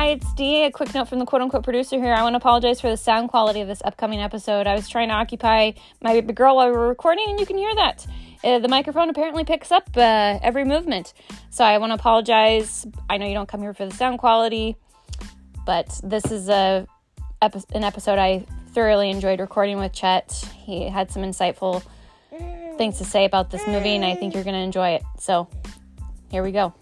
Hi, it's Dee. A quick note from the quote-unquote producer here. I want to apologize for the sound quality of this upcoming episode. I was trying to occupy my baby girl while we were recording, and you can hear that. The microphone apparently picks up every movement. So I want to apologize. I know you don't come here for the sound quality, but this is an episode I thoroughly enjoyed recording with Chet. He had some insightful things to say about this movie, and I think you're going to enjoy it. So here we go.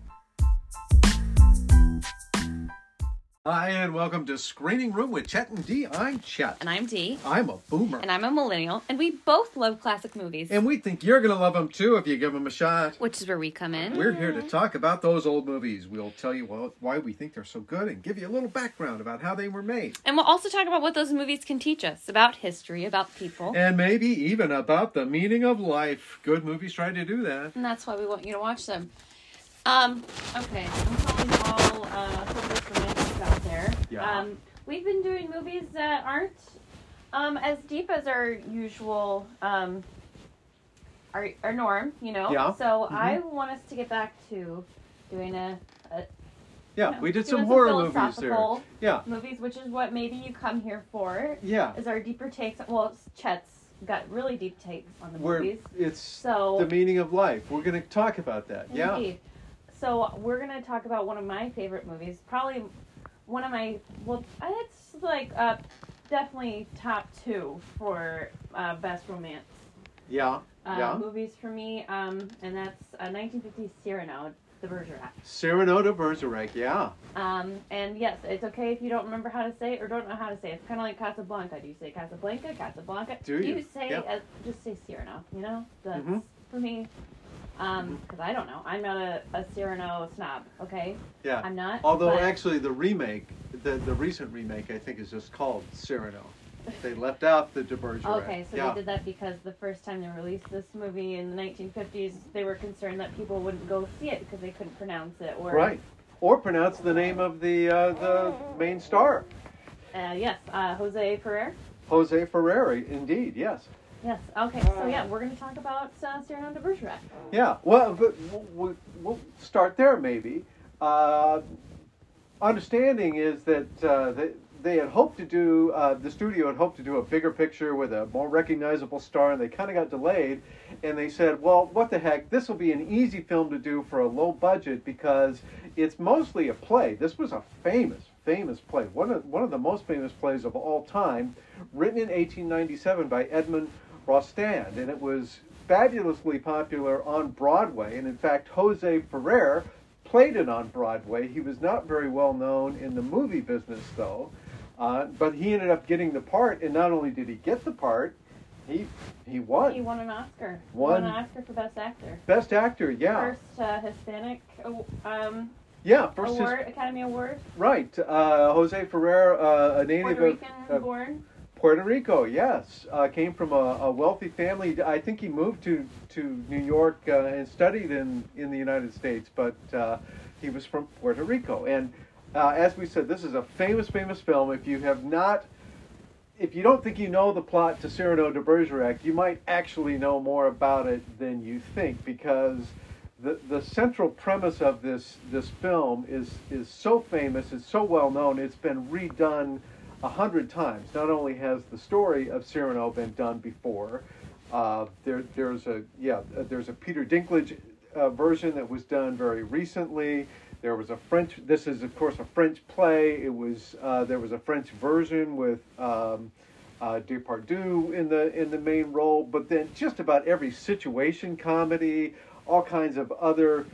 Hi, and welcome to Screening Room with Chet and Dee. I'm Chet. And I'm Dee. I'm a boomer. And I'm a millennial. And we both love classic movies. And we think you're going to love them too if you give them a shot. Which is where we come in. We're here to talk about those old movies. We'll tell you why we think they're so good and give you a little background about how they were made. And we'll also talk about what those movies can teach us about history, about people. And maybe even about the meaning of life. Good movies try to do that. And that's why we want you to watch them. Okay. I'm calling all hopeless romantics out there. Yeah. We've been doing movies that aren't as deep as our usual our norm, you know. Yeah. So I want us to get back to doing we did some doing horror movies there. Yeah. Movies, which is what maybe you come here for. Yeah. Is our deeper takes. Well, Chet's got really deep takes on the movies. It's the meaning of life. We're going to talk about that. Indeed. Yeah. So we're going to talk about one of my favorite movies. Probably one of my, it's like definitely top 2 for best romance. Yeah. Movies for me. And that's 1950's Cyrano de Bergerac. Cyrano de Bergerac, yeah. And yes, it's okay if you don't remember how to say it or don't know how to say it. It's kind of like Casablanca. Do you say Casablanca? Casablanca? Do you? You say, just say Cyrano, you know? That's, for me, because I don't know. I'm not a Cyrano snob, okay? Yeah. I'm not. Although actually the remake, the recent remake, I think is just called Cyrano. They left out the de Bergerac. Okay, so they did that because the first time they released this movie in the 1950s, they were concerned that people wouldn't go see it because they couldn't pronounce it. Or pronounce the name of the main star. Yes, Jose Ferrer. Jose Ferrer, indeed, yes. Yes, okay, so we're going to talk about Cyrano de Bergerac. Yeah, well, but we'll start there maybe. Understanding is that they had hoped to do, the studio had hoped to do a bigger picture with a more recognizable star, and they kind of got delayed, and they said, well, what the heck, this will be an easy film to do for a low budget because it's mostly a play. This was a famous play, one of the most famous plays of all time, written in 1897 by Edmond Rostand, and it was fabulously popular on Broadway, and in fact, Jose Ferrer played it on Broadway. He was not very well known in the movie business, though, but he ended up getting the part, and not only did he get the part, he won. He won an Oscar. Won an Oscar for Best Actor. Best Actor, yeah. First Hispanic first Academy Award. Right. Jose Ferrer, a native Puerto Rican born. Puerto Rico, yes. Came from a wealthy family. I think he moved to New York and studied in the United States, but he was from Puerto Rico. And as we said, this is a famous film. If you don't think you know the plot to Cyrano de Bergerac, you might actually know more about it than you think, because the central premise of this film is so famous, it's so well known, it's been redone 100 times. Not only has the story of Cyrano been done before, there's a Peter Dinklage version that was done very recently. There was a French. This is of course a French play. It was there was a French version with Depardieu in the main role. But then just about every situation comedy, all kinds of other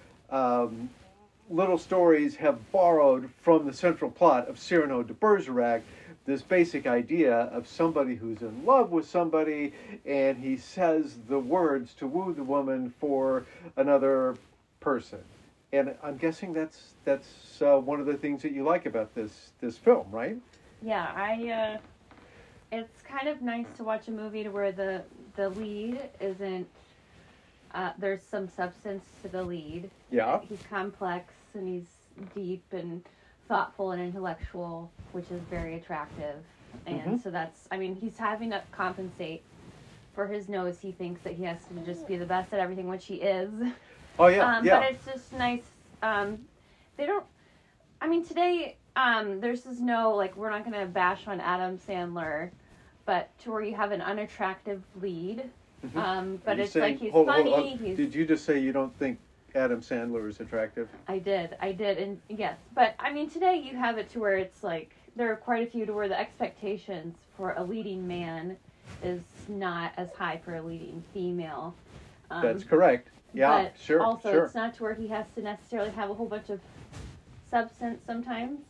little stories have borrowed from the central plot of Cyrano de Bergerac. This basic idea of somebody who's in love with somebody, and he says the words to woo the woman for another person. And I'm guessing that's one of the things that you like about this film, right? Yeah, it's kind of nice to watch a movie to where the lead isn't. There's some substance to the lead. Yeah. He's complex and he's deep and thoughtful and intellectual, which is very attractive. And so he's having to compensate for his nose. He thinks that he has to just be the best at everything, which he is. Oh, yeah, But it's just nice. They don't, today, there's just no, like, we're not going to bash on Adam Sandler, but to where you have an unattractive lead. But it's like he's funny. Did you just say you don't think Adam Sandler is attractive? I did, and yes. But, I mean, today you have it to where it's like, there are quite a few to where the expectations for a leading man is not as high for a leading female. That's correct. Yeah, but sure. Also, sure. It's not to where he has to necessarily have a whole bunch of substance sometimes.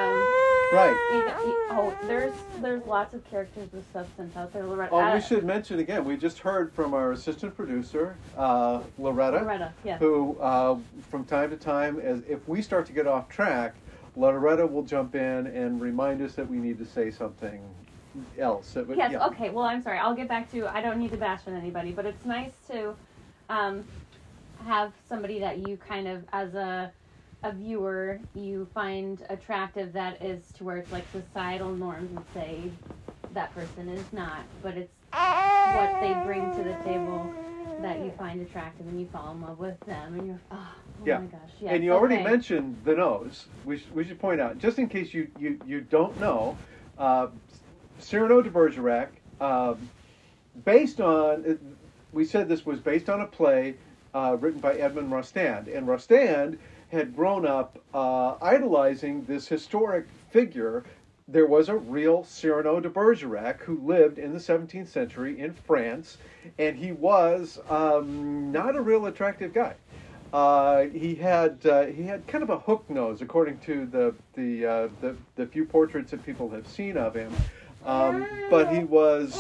Right. There's lots of characters with substance out there. Loretta. Oh, we should mention again. We just heard from our assistant producer, Loretta. Loretta, yes. Who, from time to time, if we start to get off track, Loretta will jump in and remind us that we need to say something else. Yes. Yeah. Okay. Well, I'm sorry. I'll get back to. I don't need to bash on anybody, but it's nice to have somebody that you kind of, as a viewer, you find attractive, that is to where it's like societal norms would say that person is not, but it's what they bring to the table that you find attractive and you fall in love with them and you're my gosh, yes. And you already mentioned the nose. We should point out, just in case you don't know, Cyrano de Bergerac, based on, we said this was based on a play written by Edmond Rostand, and Rostand had grown up idolizing this historic figure. There was a real Cyrano de Bergerac who lived in the 17th century in France, and he was not a real attractive guy. He had kind of a hook nose, according to the few portraits that people have seen of him. But he was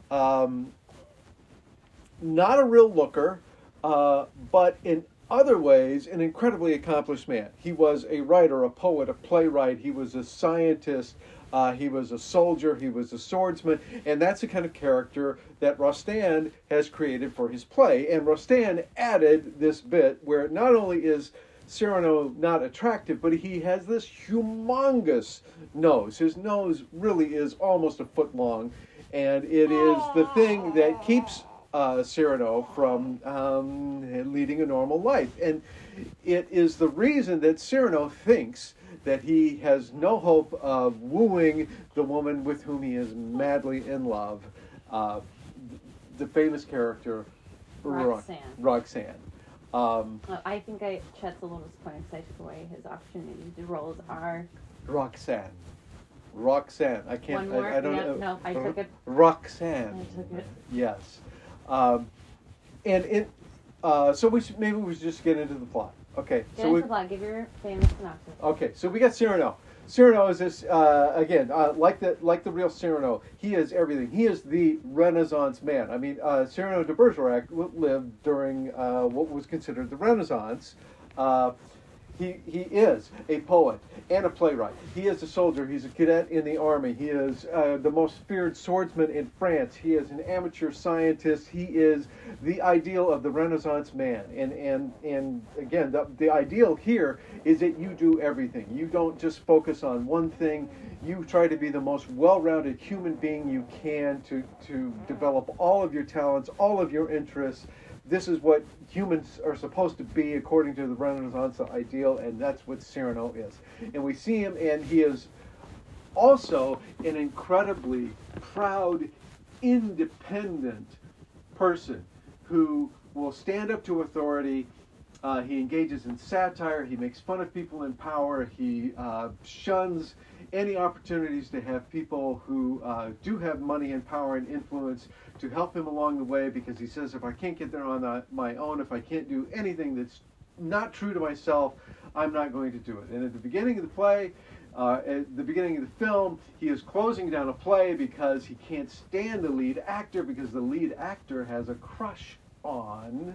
not a real looker, but in other ways, an incredibly accomplished man. He was a writer, a poet, a playwright. He was a scientist. He was a soldier. He was a swordsman. And that's the kind of character that Rostand has created for his play. And Rostand added this bit where not only is Cyrano not attractive, but he has this humongous nose. His nose really is almost a foot long. And it is the thing that keeps Cyrano from leading a normal life. And it is the reason that Cyrano thinks that he has no hope of wooing the woman with whom he is madly in love, the famous character Roxanne. I think Chet's a little disappointed because I took away his opportunity. The roles are Roxanne. I can't. One more? I don't yeah, know. No, I took it. Roxanne. I took it. Yes. So we should just get into the plot. Okay. Get into the plot. Give your famous synopsis. Okay. So we got Cyrano. Cyrano is this again, like the real Cyrano. He is everything. He is the Renaissance man. I mean, Cyrano de Bergerac lived during what was considered the Renaissance. He is a poet and a playwright. He is a soldier. He's a cadet in the army. He is the most feared swordsman in France. He is an amateur scientist. He is the ideal of the Renaissance man. And again, the ideal here is that you do everything. You don't just focus on one thing. You try to be the most well-rounded human being you can to develop all of your talents, all of your interests. This is what humans are supposed to be according to the Renaissance ideal, and that's what Cyrano is. And we see him, and he is also an incredibly proud, independent person who will stand up to authority. He engages in satire. He makes fun of people in power. He shuns any opportunities to have people who do have money and power and influence to help him along the way, because he says, if I can't get there on my own, if I can't do anything that's not true to myself, I'm not going to do it. And at the beginning of the play, at the beginning of the film, he is closing down a play because he can't stand the lead actor, because the lead actor has a crush on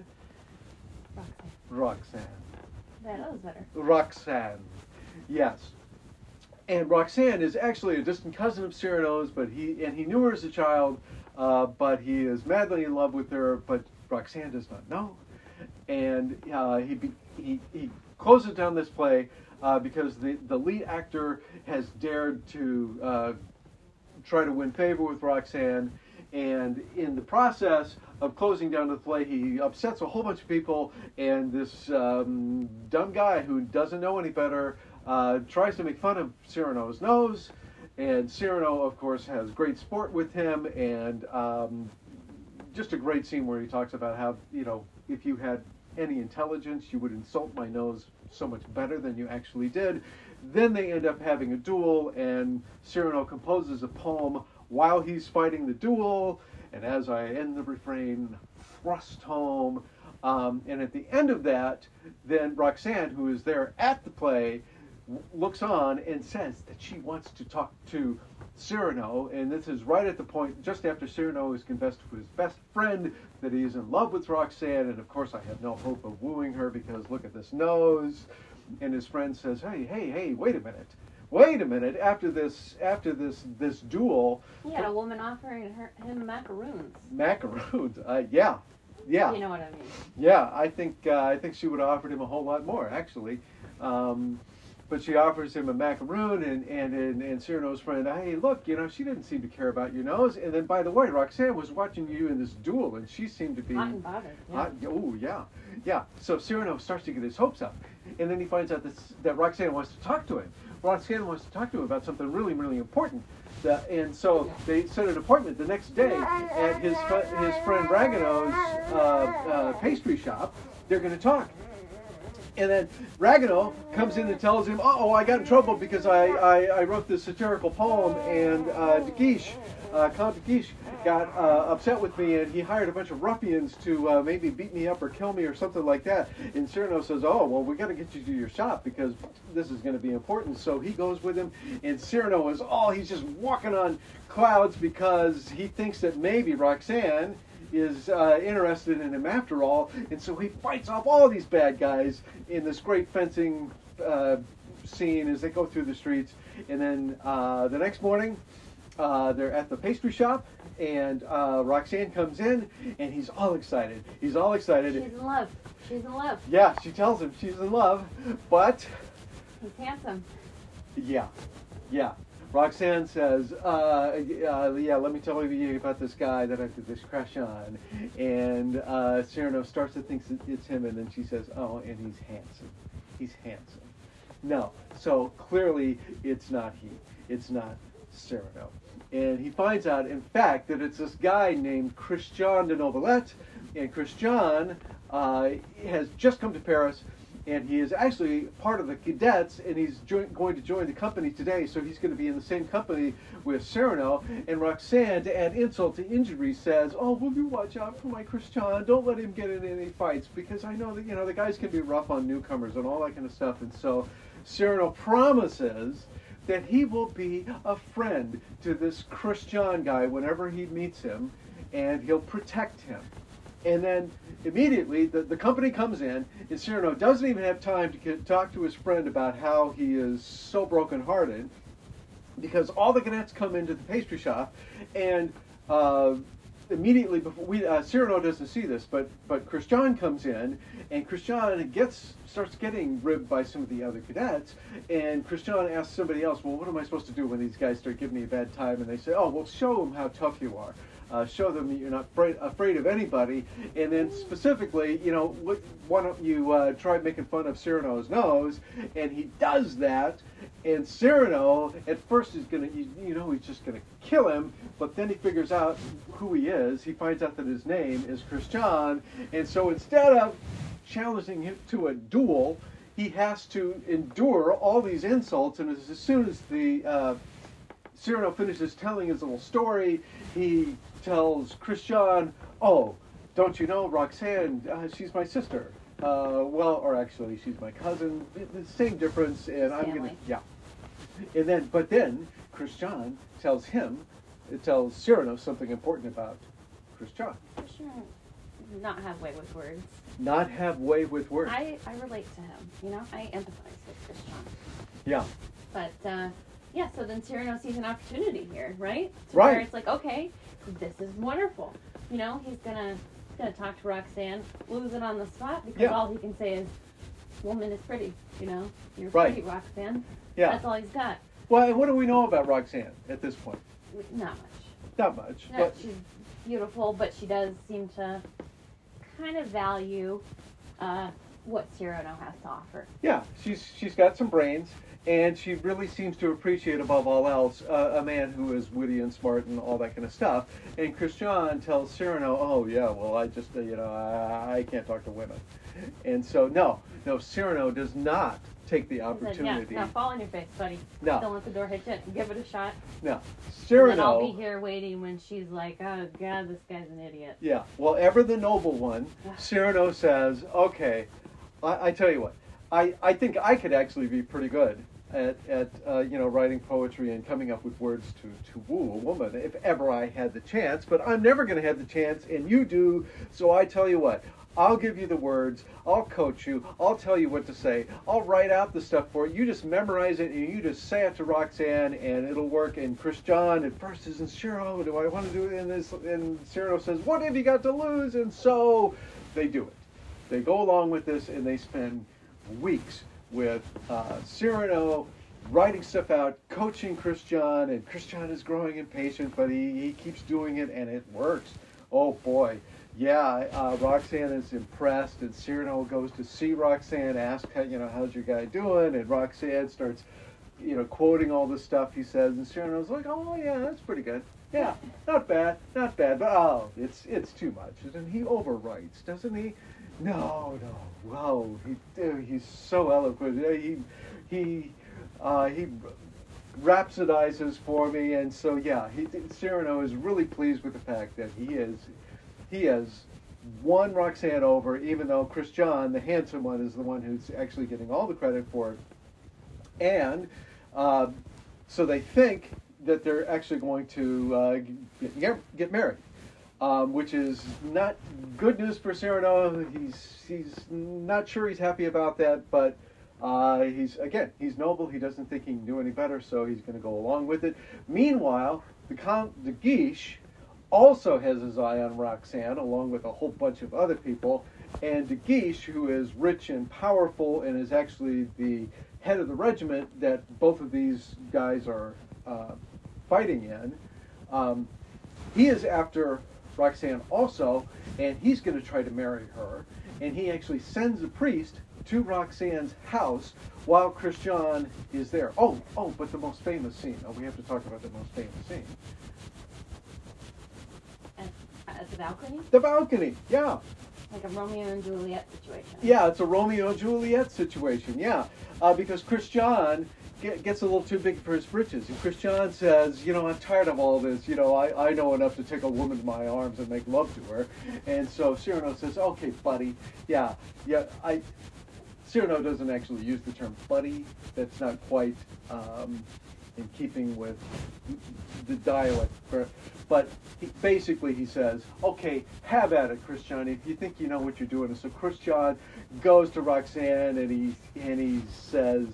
Roxanne. That was better. Roxanne, yes. And Roxanne is actually a distant cousin of Cyrano's, but he knew her as a child, but he is madly in love with her, but Roxanne does not know. And he closes down this play because the lead actor has dared to try to win favor with Roxanne, and in the process of closing down the play, he upsets a whole bunch of people, and this dumb guy who doesn't know any better tries to make fun of Cyrano's nose, and Cyrano, of course, has great sport with him, and just a great scene where he talks about how, if you had any intelligence, you would insult my nose so much better than you actually did. Then they end up having a duel, and Cyrano composes a poem while he's fighting the duel, and as I end the refrain, thrust home. And at the end of that, then Roxanne, who is there at the play, looks on and says that she wants to talk to Cyrano, and this is right at the point just after Cyrano has confessed to his best friend that he is in love with Roxanne, and of course I have no hope of wooing her because look at this nose. And his friend says, hey, wait a minute, after this duel. He had a woman offering him macaroons. Macaroons, yeah. You know what I mean. Yeah, I think she would have offered him a whole lot more, actually. But she offers him a macaroon, and Cyrano's friend, hey, look, she didn't seem to care about your nose. And then, by the way, Roxanne was watching you in this duel, and she seemed to be hot and bothered. Yeah. So Cyrano starts to get his hopes up, and then he finds out that Roxanne wants to talk to him. Roxanne wants to talk to him about something really, really important. And so they set an appointment the next day at his friend Ragueneau's pastry shop. They're going to talk. And then Ragueneau comes in and tells him, I got in trouble because I wrote this satirical poem, and Count de Guiche got upset with me, and he hired a bunch of ruffians to maybe beat me up or kill me or something like that. And Cyrano says, we got to get you to your shop because this is going to be important. So he goes with him, and Cyrano is, he's just walking on clouds because he thinks that maybe Roxanne is interested in him after all, and so he fights off all these bad guys in this great fencing scene as they go through the streets. And then the next morning, they're at the pastry shop, and Roxanne comes in, and he's all excited. She's in love. Yeah, she tells him she's in love, but he's handsome. Yeah. Roxanne says, let me tell you about this guy that I did this crush on. And Cyrano starts to think it's him, and then she says, and he's handsome. He's handsome. No, so clearly it's not he. It's not Cyrano. And he finds out, in fact, that it's this guy named Christian de Novelette, and Christian has just come to Paris, and he is actually part of the cadets, and he's going to join the company today, so he's going to be in the same company with Cyrano. And Roxanne, to add insult to injury, says, will you watch out for my Christian? Don't let him get in any fights, because I know that, the guys can be rough on newcomers and all that kind of stuff. And so Cyrano promises that he will be a friend to this Christian guy whenever he meets him, and he'll protect him. And then immediately the company comes in, and Cyrano doesn't even have time to talk to his friend about how he is so brokenhearted, because all the cadets come into the pastry shop, and immediately before Cyrano doesn't see this, but Christian comes in, and Christian starts getting ribbed by some of the other cadets, and Christian asks somebody else, what am I supposed to do when these guys start giving me a bad time? And they say, show them how tough you are. Show them that you're not afraid of anybody, and then specifically, why don't you try making fun of Cyrano's nose? And he does that, and Cyrano at first is gonna, he's just gonna kill him, but then he figures out who he is. He finds out that his name is Christian, and so instead of challenging him to a duel, he has to endure all these insults. And as soon as the Cyrano finishes telling his little story, he tells Christian, don't you know Roxanne, she's my sister. Or actually she's my cousin, the same difference, and but then Christian tells Cyrano something important about Christian. Christian not have way with words. Not have way with words. I relate to him, I empathize with Christian. Yeah. But, so then Cyrano sees an opportunity here, right? Right. Where it's like, okay, this is wonderful. He's gonna talk to Roxanne, lose it on the spot, because all he can say is, woman is pretty, you're pretty, Roxanne. Yeah. That's all he's got. Well, and what do we know about Roxanne at this point? Not much. But she's beautiful, but she does seem to kind of value what Cyrano has to offer. Yeah, she's got some brains, and she really seems to appreciate, above all else, a man who is witty and smart and all that kind of stuff. And Christian tells Cyrano, "Oh yeah, well I just I can't talk to women," and so no, Cyrano does not take the opportunity. Yeah, no, fall on your face, buddy. No. Don't let the door hit you. Give it a shot. No, Cyrano. And then Cyrano. I'll be here waiting when she's like, "Oh God, this guy's an idiot." Yeah, well, ever the noble one, Cyrano says, "Okay, I tell you what, I think I could actually be pretty good at writing poetry and coming up with words to woo a woman if ever I had the chance, but I'm never going to have the chance, and you do, so I tell you what, I'll give you the words, I'll coach you, I'll tell you what to say, I'll write out the stuff for you, you just memorize it, and you just say it to Roxanne, and it'll work." And Christian at first isn't sure, "Oh, do I want to do it in this?" And Cyrano says, "What have you got to lose?" And so they do it. They go along with this, and they spend weeks with Cyrano writing stuff out, coaching Christian, and Christian is growing impatient, but he keeps doing it, and it works. Oh boy, yeah, Roxanne is impressed, and Cyrano goes to see Roxanne, asks, "How's your guy doing?" And Roxanne starts, quoting all the stuff he says, and Cyrano's like, "Oh yeah, that's pretty good. Yeah, not bad, but oh, it's too much." And he overwrites, doesn't he? No. Wow, he's so eloquent. He rhapsodizes for me, and so yeah, Cyrano is really pleased with the fact that he has won Roxanne over, even though Christian, the handsome one, is the one who's actually getting all the credit for it. And so they think that they're actually going to get married. Which is not good news for Cyrano. He's not sure he's happy about that, but he's noble. He doesn't think he can do any better, so he's going to go along with it. Meanwhile, the Count de Guiche also has his eye on Roxanne, along with a whole bunch of other people. And de Guiche, who is rich and powerful and is actually the head of the regiment that both of these guys are fighting in, he is after Roxanne also, and he's going to try to marry her, and he actually sends a priest to Roxanne's house while Christian is there. Oh, but the most famous scene. Oh, we have to talk about the most famous scene. At the balcony? The balcony, yeah. Like a Romeo and Juliet situation. Yeah, it's a Romeo and Juliet situation, yeah. Because Christian gets a little too big for his britches. And Christian says, "I'm tired of all this. I know enough to take a woman in my arms and make love to her." And so Cyrano says, "Okay, buddy. Yeah. Cyrano doesn't actually use the term buddy. That's not quite in keeping with the dialect. But basically he says, "Okay, have at it, Christian, if you think you know what you're doing." And so Christian goes to Roxanne, and he says,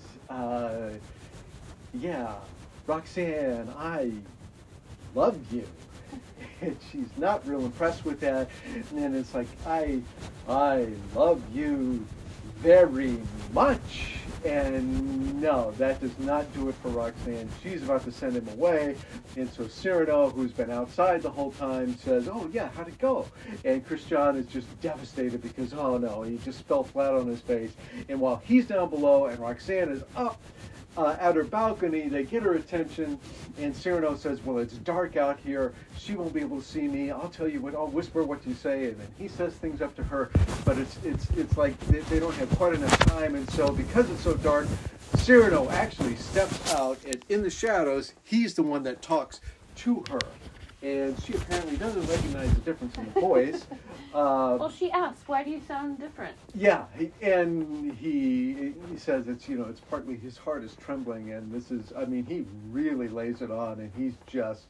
"Yeah, Roxanne, I love you." And she's not real impressed with that. And then it's like, I love you very much. And no, that does not do it for Roxanne. She's about to send him away. And so Cyrano, who's been outside the whole time, says, "Oh yeah, how'd it go?" And Christian is just devastated because, oh no, he just fell flat on his face. And while he's down below and Roxanne is up at her balcony, they get her attention, and Cyrano says, "Well, it's dark out here. She won't be able to see me. I'll tell you what. I'll whisper what you say." And then he says things up to her, but it's like they don't have quite enough time, and so because it's so dark, Cyrano actually steps out, and in the shadows, he's the one that talks to her. And she apparently doesn't recognize the difference in the voice. Well, she asks, "Why do you sound different?" Yeah, he says it's partly his heart is trembling, and this is, he really lays it on, and he's just,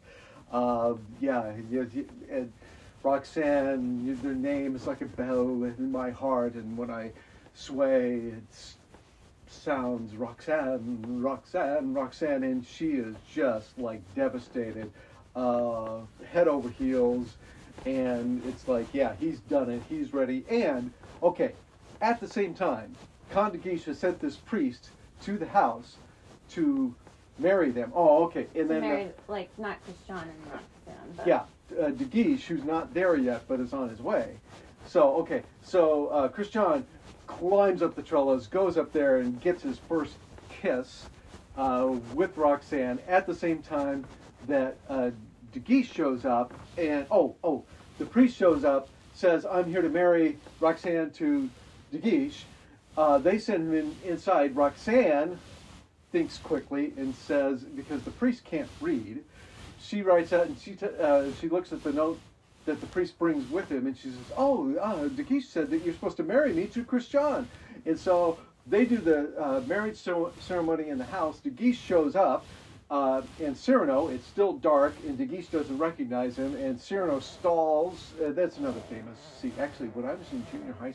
and Roxanne, their name is like a bell in my heart, and when I sway, it sounds Roxanne, Roxanne, Roxanne, and she is just like devastated. Head over heels, and it's like, yeah, he's done it, he's ready. And okay, at the same time, Count de Guiche has sent this priest to the house to marry them. Oh, okay, and then marry, not Christian and Roxanne, but yeah, de Guiche, who's not there yet but is on his way. So okay, so Christian climbs up the trellis, goes up there, and gets his first kiss with Roxanne at the same time that De Guiche shows up, and the priest shows up, says, "I'm here to marry Roxanne to De Guiche." They send him inside. Roxanne thinks quickly and says, because the priest can't read, she writes out and she looks at the note that the priest brings with him, and she says, De Guiche said that you're supposed to marry me to Christian. And so they do the marriage ceremony in the house. De Guiche shows up, and Cyrano, it's still dark, and De Guiche doesn't recognize him, and Cyrano stalls. That's another famous scene. Actually, when I was in junior high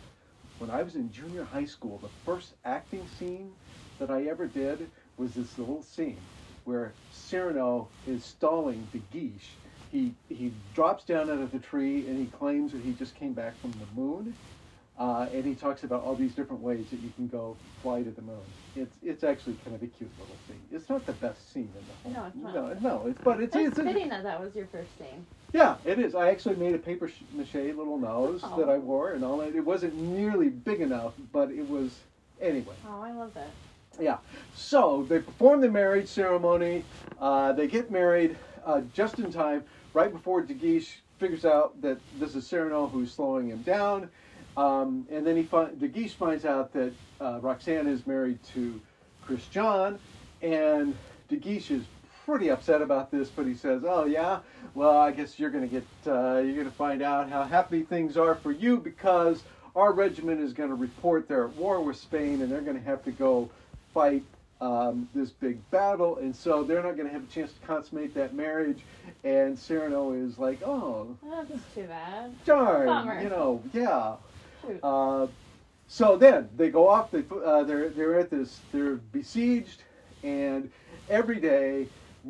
school, the first acting scene that I ever did was this little scene where Cyrano is stalling De Guiche. He drops down out of the tree and he claims that he just came back from the moon, and he talks about all these different ways that you can go fly to the moon. It's actually kind of a cute little scene. It's not the best scene in the whole. No, it's not. No, but it's fitting that was your first scene. Yeah, it is. I actually made a paper mache little nose that I wore and all that. It wasn't nearly big enough, but it was anyway. Oh, I love that. Yeah. So they perform the marriage ceremony. They get married just in time, right before De Guiche figures out that this is Cyrano who's slowing him down. And then De Guiche finds out that Roxanne is married to Christian, and De Guiche is pretty upset about this, but he says, "Oh yeah, well I guess you're gonna find out how happy things are for you, because our regiment is going to report they're at war with Spain, and they're going to have to go fight this big battle, and so they're not going to have a chance to consummate that marriage." And Cyrano is like, "Oh, that's too bad. Darn, Bummer. Yeah." Shoot. So then they go off. They're at this. They're besieged, and every day,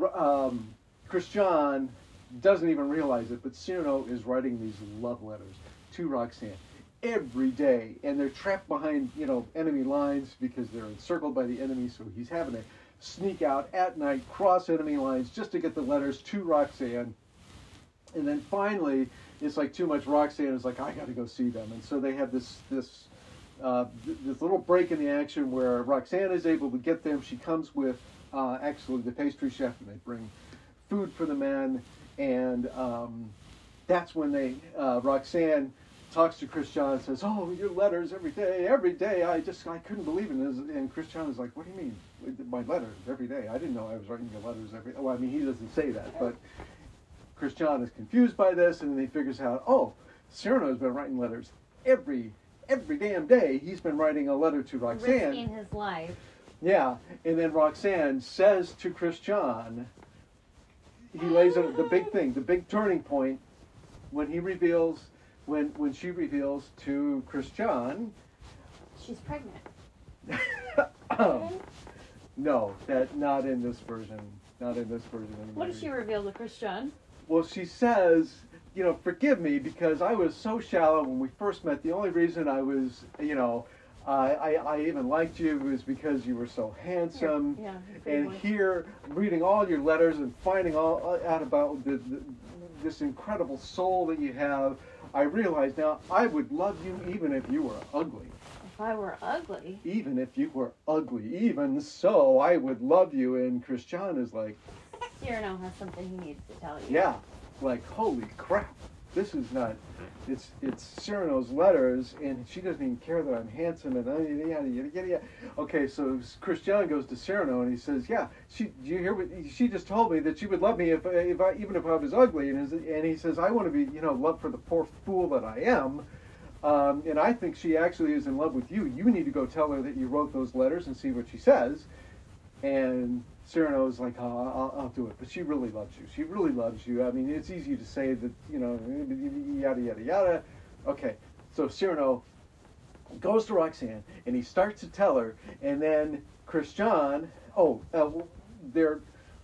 Christian doesn't even realize it, but Cyrano is writing these love letters to Roxanne every day, and they're trapped behind enemy lines because they're encircled by the enemy. So he's having to sneak out at night, cross enemy lines just to get the letters to Roxanne. And then finally, it's like too much. Roxanne is like, "I got to go see them," and so they have this little break in the action where Roxanne is able to get them. She comes with actually the pastry chef, and they bring food for the men, and that's when Roxanne talks to Christian and says, "Oh, your letters every day. I couldn't believe it." And Christian is like, "What do you mean, my letters every day? I didn't know I was writing your letters every." Well, I mean, he doesn't say that, but Christian is confused by this, and then he figures out, oh, Cyrano's been writing letters every damn day. He's been writing a letter to Roxanne. Risking his life. Yeah, and then Roxanne says to Christian, he lays out the big thing, the big turning point, when she reveals to Christian, she's pregnant. No, not in this version. Not in this version of the movie. What does she reveal to Christian? Well, she says, "Forgive me, because I was so shallow when we first met. The only reason I was, I even liked you was because you were so handsome. Yeah, and here, reading all your letters and finding all out about this incredible soul that you have, I realized now I would love you even if you were ugly. If I were ugly? Even if you were ugly. Even so, I would love you." And Christian is like, Cyrano has something he needs to tell you. yeah, like, holy crap. This is not, it's Cyrano's letters, and she doesn't even care that I'm handsome, and yada, yada, yada, yada. Okay, so Christian goes to Cyrano, and he says, "Yeah, do you hear what, she just told me that she would love me even if I was ugly." And he says, "I want to be, loved for the poor fool that I am. And I think she actually is in love with you. You need to go tell her that you wrote those letters and see what she says." And Cyrano's like, "Oh, I'll do it." But she really loves you. She really loves you. I mean, it's easy to say that, yada, yada, yada. Okay, so Cyrano goes to Roxanne, and he starts to tell her, and then Christian, they're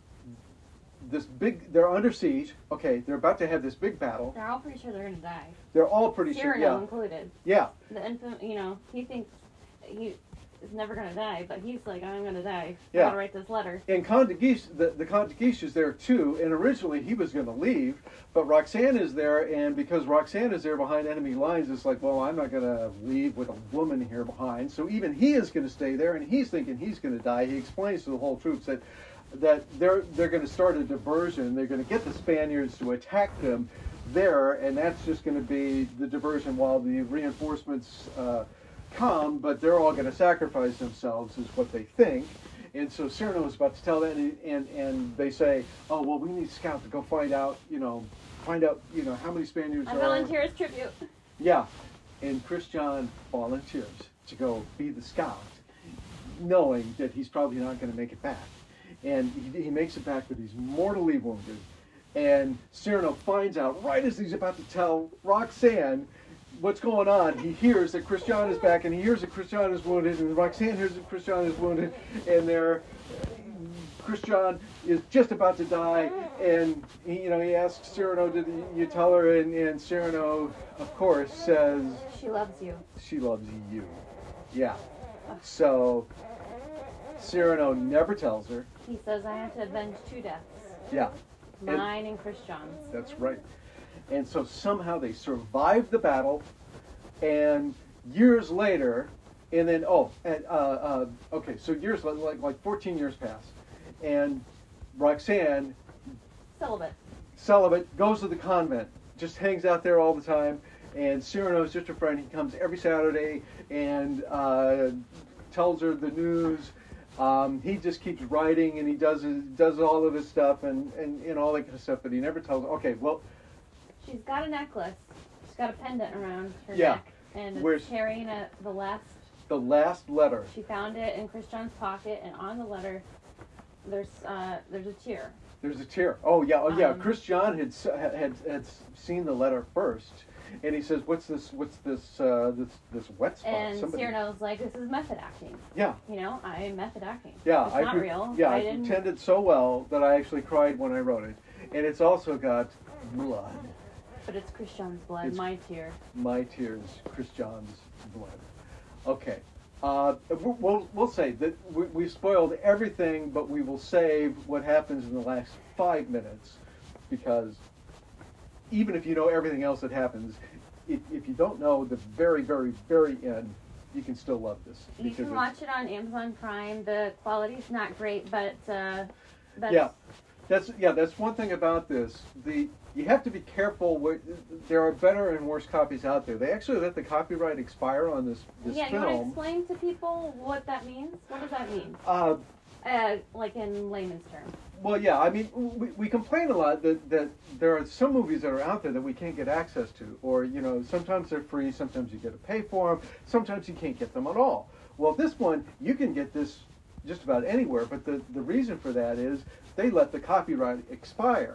under siege. Okay, they're about to have this big battle. They're all pretty sure they're going to die. They're all pretty sure, Cyrano included. Yeah. The infant, he thinks is never gonna die, but he's like, I'm gonna die. Yeah. I gotta write this letter. And Conde de Guiche, the Conde de Guiche is there too, and originally he was going to leave, but Roxanne is there, and because Roxanne is there behind enemy lines, it's like, well, I'm not going to leave with a woman here behind, so even he is going to stay there, and he's thinking he's going to die. He explains to the whole troops that they're going to start a diversion. They're going to get the Spaniards to attack them there, and that's just going to be the diversion while the reinforcements come, but they're all going to sacrifice themselves, is what they think. And so Cyrano is about to tell that, and they say, oh, well, we need scouts to go find out, how many Spaniards I are. volunteer as tribute. Yeah, and Christian volunteers to go be the scout, knowing that he's probably not going to make it back. And he makes it back, but he's mortally wounded. And Cyrano finds out right as he's about to tell Roxanne what's going on. He hears that Christian is back, and he hears that Christian is wounded, and Roxanne hears that Christian is wounded, and Christian is just about to die, and he asks Cyrano, did you tell her? And Cyrano, of course, says, She loves you. she loves you. Yeah. So Cyrano never tells her. He says, I have to avenge 2 deaths. Yeah. Mine and Christian's. That's right. And so somehow they survive the battle, and years later, and then okay, so years like 14 years pass, and Roxanne, celibate, goes to the convent, just hangs out there all the time, and Cyrano's just a friend. He comes every Saturday and tells her the news. He just keeps writing, and he does all of his stuff and all that kind of stuff, but he never tells her. Okay, well. She's got a necklace. She's got a pendant around her Yeah. neck. And Where's- it's carrying the last letter. She found it in Christian's pocket, and on the letter, there's a tear. There's a tear. Oh yeah. Christian had seen the letter first, and he says, "What's this? What's this wet spot?" And Cyrano's like, "This is method acting. Yeah. I am method acting. Yeah. It's not real. Yeah, I I pretended so well that I actually cried when I wrote it, and it's also got blood. But it's Christian's blood, It's- my tear. My tears, Christian's blood. Okay. We'll say that we've spoiled everything, but we will save what happens in the last 5 minutes, because even if you know everything else that happens, if you don't know the very, very, very end, you can still love this. You because can watch it on Amazon Prime. The quality's not great, but that's... Yeah. That's one thing about this. You have to be careful. There are better and worse copies out there. They actually let the copyright expire on this Yeah, you film. want to explain to people what that means? What does that mean? Like in layman's terms. Well, yeah. I mean, we complain a lot that there are some movies that are out there that we can't get access to, or sometimes they're free, sometimes you got to pay for them, sometimes you can't get them at all. Well, this one you can get this just about anywhere, but the reason for that is they let the copyright expire.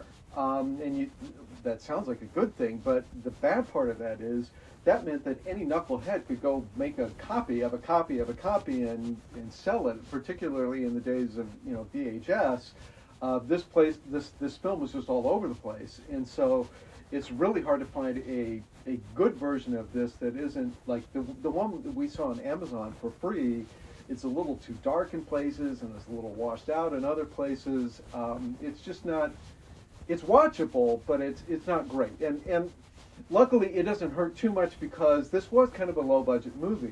That sounds like a good thing, but the bad part of that is that meant that any knucklehead could go make a copy of a copy of a copy and sell it, particularly in the days of VHS. This film was just all over the place, and so it's really hard to find a good version of this that isn't like the one that we saw on Amazon for free. It's a little too dark in places, and it's a little washed out in other places. It's just not. It's watchable, but it's not great. And luckily, it doesn't hurt too much because this was kind of a low budget movie.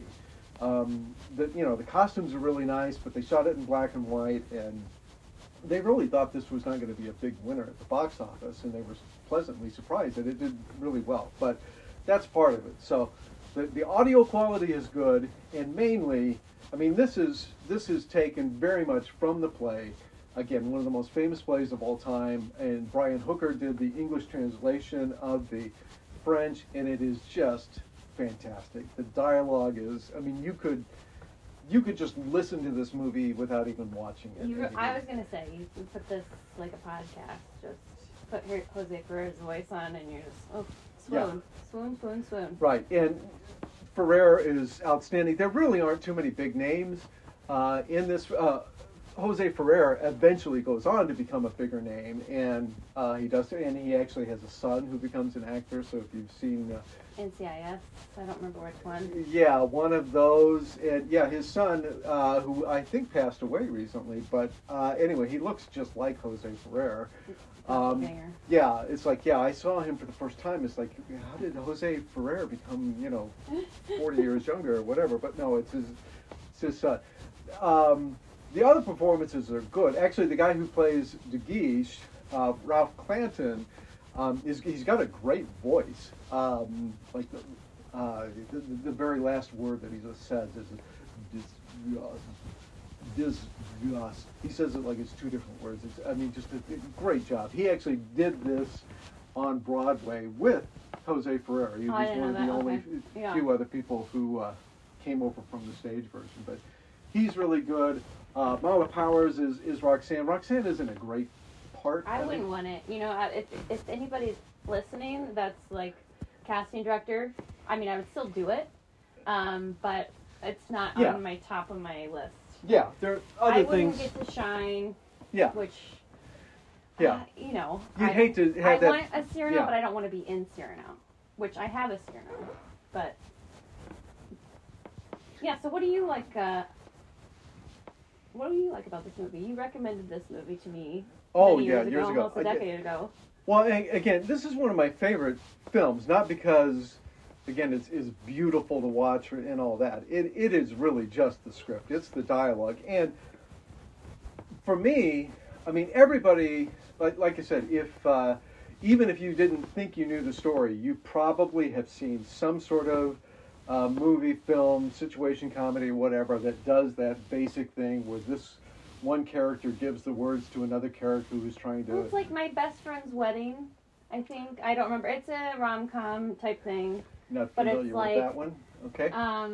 The costumes are really nice, but they shot it in black and white, and they really thought this was not going to be a big winner at the box office, and they were pleasantly surprised that it did really well. But that's part of it. So the audio quality is good, and mainly, I mean, this is taken very much from the play. Again, one of the most famous plays of all time, and Brian Hooker did the English translation of the French, and it is just fantastic. The dialogue is, I mean, you could just listen to this movie without even watching it. I was going to say, you can put this like a podcast, just put Jose Ferrer's voice on, and you're just, swoon. Right, and Ferrer is outstanding. There really aren't too many big names in this. Jose Ferrer eventually goes on to become a bigger name, and he actually has a son who becomes an actor. So if you've seen NCIS, I don't remember which one. yeah, one of those, and yeah, his son, who I think passed away recently, but anyway, he looks just like Jose Ferrer. Yeah, it's like, yeah, I saw him for the first time. It's like, how did Jose Ferrer become, 40 years younger or whatever? But no, it's his son. The other performances are good. Actually, the guy who plays De Guiche, Ralph Clanton, he's got a great voice. Like the very last word that he just says is disgust. He says it like it's two different words. Just a great job. He actually did this on Broadway with Jose Ferrer. He was one of the only few other people who came over from the stage version. But he's really good. Mama Powers is Roxanne. Roxanne isn't a great part. I wouldn't want it. If anybody's listening that's like casting director, I would still do it. But it's not on my top of my list. Yeah, there are other things. I wouldn't get to shine. Yeah. Which. Yeah. You'd hate to have that. I want a Cyrano, but I don't want to be in Cyrano, which I have a Cyrano. But. Yeah. So what do you like? What do you like about this movie? You recommended this movie to me. Years ago. Almost a decade ago. Well, again, this is one of my favorite films, not because, again, it's beautiful to watch and all that. It is really just the script. It's the dialogue. And for me, everybody, like I said, even if you didn't think you knew the story, you probably have seen some sort of movie, film, situation comedy, whatever, that does that basic thing where this one character gives the words to another character who's trying to... It's like My Best Friend's Wedding, I think. I don't remember. It's a rom-com type thing. Not familiar with that one? Okay.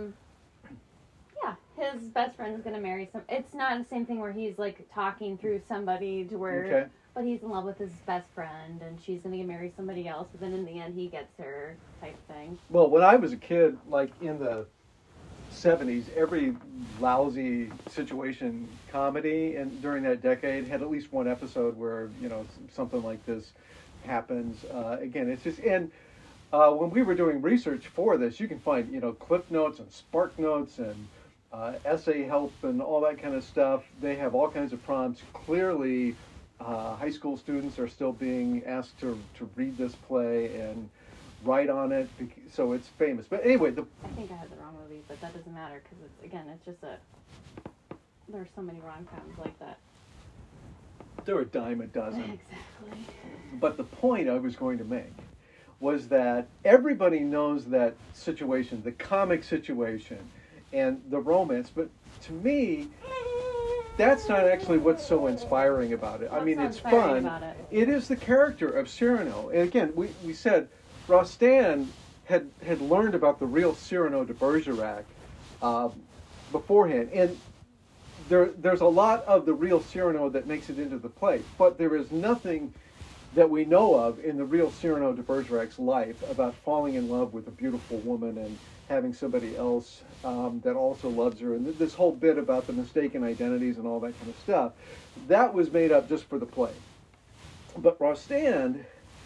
Yeah, his best friend's going to marry some... It's not the same thing where he's, like, talking through somebody to where... Okay. But he's in love with his best friend, and she's going to marry somebody else, but then in the end he gets her type thing. Well, when I was a kid, like in the 70s, every lousy situation comedy and during that decade had at least one episode where, something like this happens. Again, it's just... And when we were doing research for this, you can find, Cliff Notes and Spark Notes and essay help and all that kind of stuff. They have all kinds of prompts. Clearly... high school students are still being asked to read this play and write on it, so it's famous. But anyway, I think I had the wrong movie, but that doesn't matter because it's just there are so many rom-coms like that. There are a dime a dozen. Exactly. But the point I was going to make was that everybody knows that situation, the comic situation, and the romance. But to me, that's not actually what's so inspiring about it. It's fun. It is the character of Cyrano. And again, we said Rostand had learned about the real Cyrano de Bergerac beforehand. And there's a lot of the real Cyrano that makes it into the play. But there is nothing that we know of in the real Cyrano de Bergerac's life about falling in love with a beautiful woman and having somebody else that also loves her, and this whole bit about the mistaken identities and all that kind of stuff, that was made up just for the play. But Rostand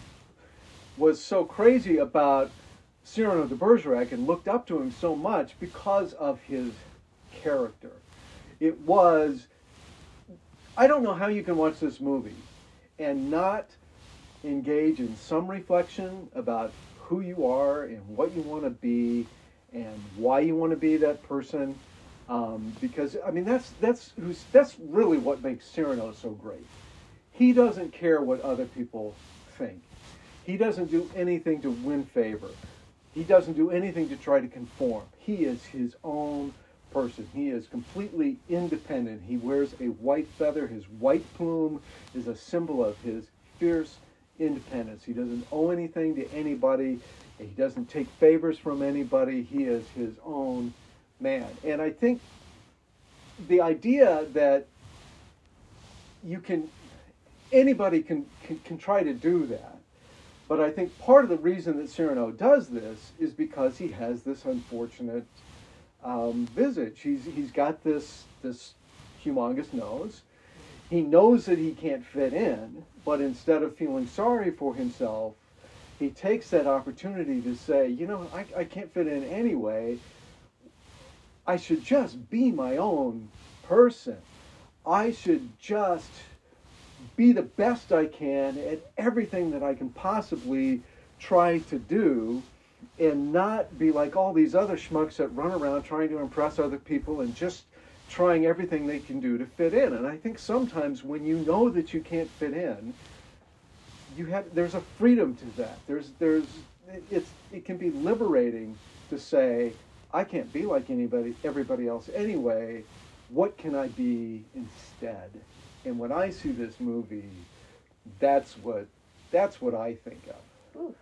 was so crazy about Cyrano de Bergerac and looked up to him so much because of his character. It was... I don't know how you can watch this movie and not engage in some reflection about who you are and what you want to be and why you want to be that person, because that's really what makes Cyrano so great. He doesn't care what other people think. He doesn't do anything to win favor. He doesn't do anything to try to conform. He is his own person. He is completely independent. He wears a white feather. His white plume is a symbol of his fierce independence. He doesn't owe anything to anybody. He doesn't take favors from anybody. He is his own man. And I think the idea that anybody can try to do that, but I think part of the reason that Cyrano does this is because he has this unfortunate visage. He's got this humongous nose. he knows that he can't fit in, but instead of feeling sorry for himself, he takes that opportunity to say, you know, I can't fit in anyway. I should just be my own person. I should just be the best I can at everything that I can possibly try to do, and not be like all these other schmucks that run around trying to impress other people and just trying everything they can do to fit in. And I think sometimes when you know that you can't fit in, there's a freedom to that. It can be liberating to say, I can't be like everybody else anyway. What can I be instead? And when I see this movie, that's what I think of. Ooh.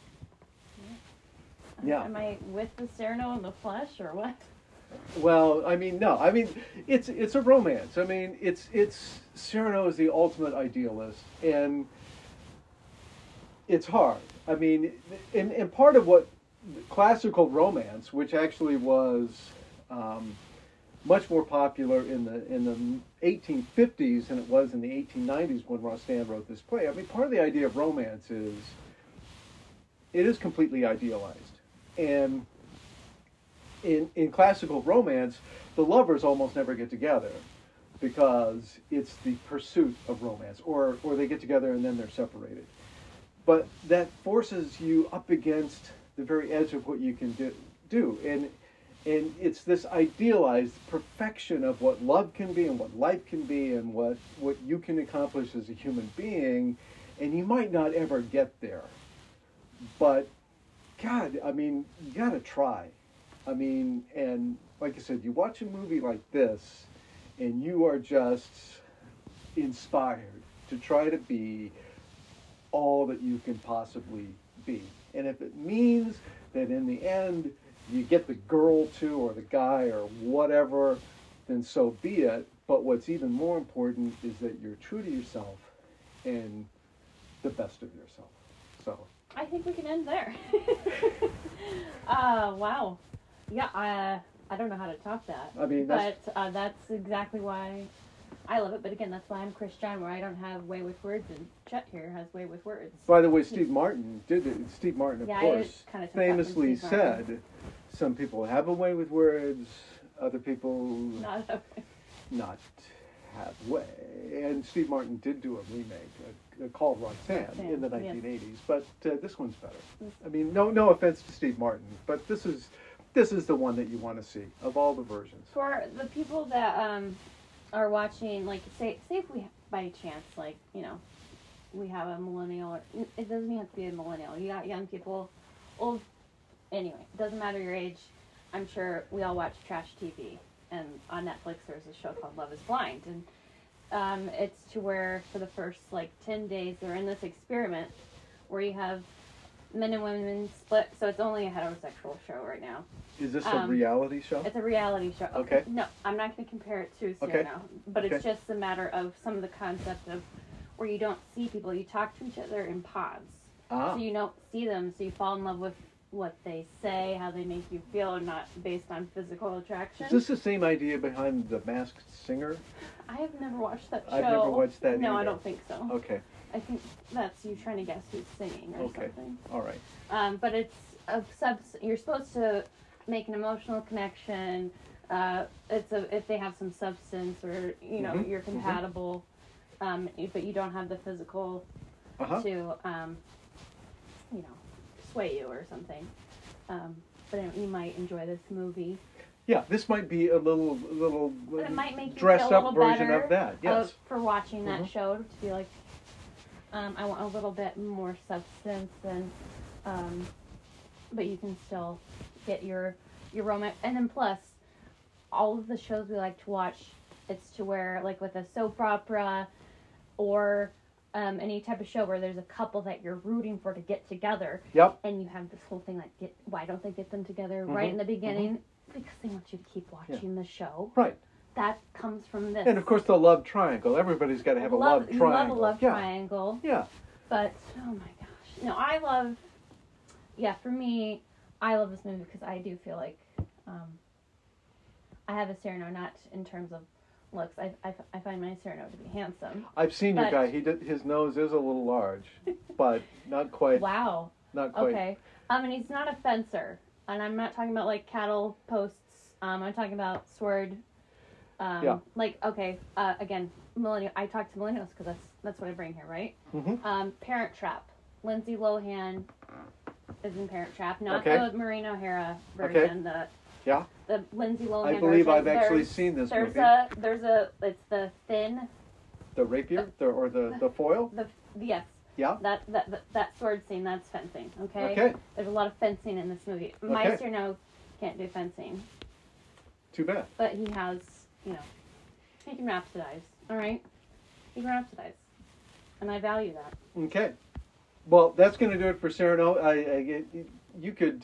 Yeah. Am I with the Cyrano in the flesh or what? Well, I mean, no. I mean, it's a romance. I mean, it's Cyrano is the ultimate idealist, and it's hard. I mean, and part of what classical romance, which actually was much more popular in the 1850s than it was in the 1890s when Rostand wrote this play. I mean, part of the idea of romance is it is completely idealized. And in classical romance, the lovers almost never get together because it's the pursuit of romance, or they get together and then they're separated. But that forces you up against the very edge of what you can do. And it's this idealized perfection of what love can be and what life can be and what you can accomplish as a human being, and you might not ever get there. But God, I mean, you gotta try. I mean, and like I said, you watch a movie like this, and you are just inspired to try to be all that you can possibly be. And if it means that in the end you get the girl to, or the guy, or whatever, then so be it. But what's even more important is that you're true to yourself and the best of yourself. So I think we can end there. Wow. Yeah, I don't know how to top that. I mean, that's exactly why I love it. But again, that's why I'm Chris John, where I don't have way with words, and Chet here has way with words. By the way, Steve Martin did it. Steve Martin, of course, famously said, some people have a way with words, other people not have way. And Steve Martin did do a remake called Roxanne in the 1980s, but this one's better. I mean, no offense to Steve Martin, but this is the one that you want to see of all the versions. For the people that are watching, like, say if we by chance, like, you know, we have a millennial, or it doesn't even have to be a millennial. You got young people, old. Anyway, it doesn't matter your age. I'm sure we all watch trash TV, and on Netflix there's a show called Love is Blind, and it's to where for the first 10 days they're in this experiment where you have men and women split, so it's only a heterosexual show right now. Is this a reality show? It's a reality show. Okay. No, I'm not going to compare it to Cyrano, but it's just a matter of some of the concept of where you don't see people, you talk to each other in pods. So you don't see them, so you fall in love with what they say, how they make you feel, and not based on physical attraction. Is this the same idea behind The Masked Singer? I have never watched that show. I've never watched that No, either. I don't think so. Okay. I think that's you trying to guess who's singing or something. All right. But it's you're supposed to make an emotional connection. If they have some substance, or you're compatible, but you don't have the physical to sway you or something. But you might enjoy this movie. Yeah, this might be a little but it might make you dressed feel a up little version better of that. Yes. For watching that show, to be like, I want a little bit more substance, and but you can still get your romance. And then plus, all of the shows we like to watch, it's to where, like with a soap opera or any type of show where there's a couple that you're rooting for to get together. Yep. And you have this whole thing like, why don't they get them together right in the beginning? Because they want you to keep watching the show. Right. That comes from this. And of course the love triangle. Everybody's got to have a love triangle. You love a love triangle. Yeah. But, oh my gosh. No, I love, for me, I love this movie because I do feel like I have a Cyrano, not in terms of looks. I find my Cyrano to be handsome. I've seen your But- guy. His nose is a little large, but not quite. Wow. Not quite. Okay. And he's not a fencer. And I'm not talking about like cattle posts. I'm talking about sword. Yeah. Like, okay, again, millennial. I talk to millennials because that's what I bring here, right? Mm-hmm. Parent Trap. Lindsay Lohan is in Parent Trap, not Okay. the Maureen O'Hara version. Yeah. The Lindsay Lohan I believe version. I've actually There's- seen this there's movie. It's the thin, The rapier, or the foil. yes. Yeah. That sword scene, that's fencing, okay? Okay. There's a lot of fencing in this movie. My Okay. Cyrano can't do fencing, Too bad. but he has, he can rhapsodize, all right? He can rhapsodize, and I value that. Okay. Well, that's going to do it for Cyrano. You could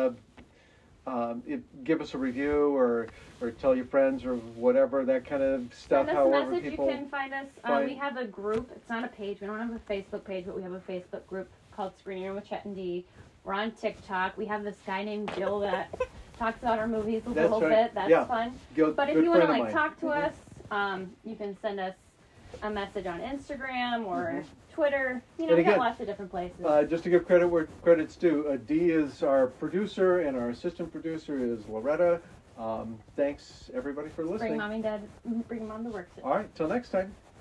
give us a review or tell your friends or whatever, that kind of stuff. Send us a However message. people You can find us. find- We have a group. It's not a page. We don't have a Facebook page, but we have a Facebook group called Screening Room with Chet and D. We're on TikTok. We have this guy named Jill that talks about our movies a That's little right. bit. That's Yeah. fun. Good, But if good you want to friend of like mine. talk to us, you can send us a message on Instagram or Mhm. Twitter. And We got again, lots of different places. Just to give credit where credit's due, Dee is our producer and our assistant producer is Loretta. Thanks everybody for listening. Bring mom and dad. Bring mom to work. All right, till next time.